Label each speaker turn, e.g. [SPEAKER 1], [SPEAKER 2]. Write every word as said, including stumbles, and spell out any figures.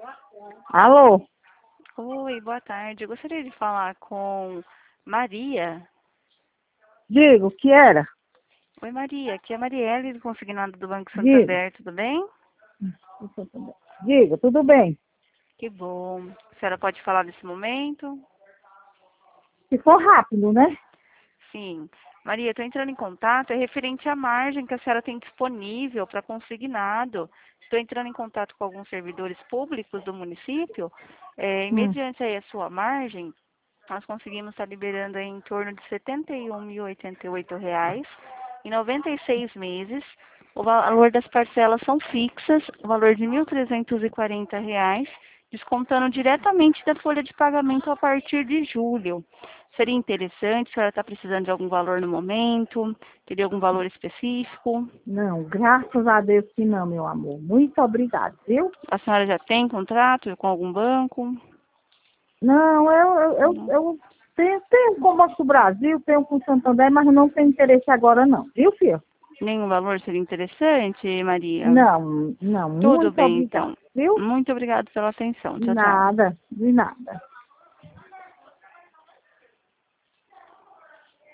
[SPEAKER 1] Alô?
[SPEAKER 2] Oi, boa tarde. Eu gostaria de falar com Maria.
[SPEAKER 1] Digo, o que era?
[SPEAKER 2] Oi, Maria. Aqui é a Marielle, do Consignado do Banco
[SPEAKER 1] Digo.
[SPEAKER 2] Santander. Tudo bem?
[SPEAKER 1] Diga, tudo bem.
[SPEAKER 2] Que bom. A senhora pode falar nesse momento?
[SPEAKER 1] Se for rápido, né?
[SPEAKER 2] Sim. Maria, estou entrando em contato. É referente à margem que a senhora tem disponível para consignado. Estou entrando em contato com alguns servidores públicos do município. É, e
[SPEAKER 1] Hum.
[SPEAKER 2] mediante aí a sua margem, nós conseguimos estar liberando aí em torno de setenta e um mil e oitenta e oito reais em noventa e seis meses. O valor das parcelas são fixas, o valor de mil trezentos e quarenta reais, descontando diretamente da folha de pagamento a partir de julho. Seria interessante, a senhora está precisando de algum valor no momento? Teria algum valor específico?
[SPEAKER 1] Não, graças a Deus que não, meu amor. Muito obrigada, viu?
[SPEAKER 2] A senhora já tem contrato com algum banco?
[SPEAKER 1] Não, eu, eu, eu,
[SPEAKER 2] Não.
[SPEAKER 1] eu tenho, tenho com o Banco do Brasil, tenho com o Santander, mas não tenho interesse agora não, viu, filho?
[SPEAKER 2] Nenhum valor seria interessante, Maria?
[SPEAKER 1] Não, não,
[SPEAKER 2] Tudo
[SPEAKER 1] muito
[SPEAKER 2] bem,
[SPEAKER 1] obrigada,
[SPEAKER 2] então.
[SPEAKER 1] viu?
[SPEAKER 2] Muito obrigada pela atenção.
[SPEAKER 1] De
[SPEAKER 2] Tchau, tchau.
[SPEAKER 1] nada, de nada.